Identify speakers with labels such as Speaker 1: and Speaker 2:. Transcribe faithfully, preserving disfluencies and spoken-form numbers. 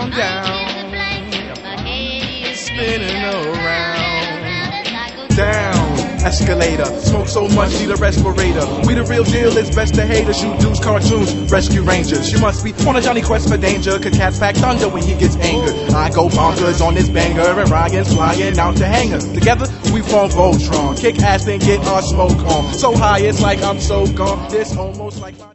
Speaker 1: on down, spinning around, down. Escalator, smoke so much, need a respirator. We the real deal, it's best to hate us. Shoot dudes, cartoons, rescue rangers. She must be on a Johnny quest for danger. Cause cats pack thunder when he gets angered. I go bonkers on this banger, and Ryan's flying out to hanger. Together, we form Voltron. Kick ass and get our smoke on. So high, it's like I'm so gone. This almost like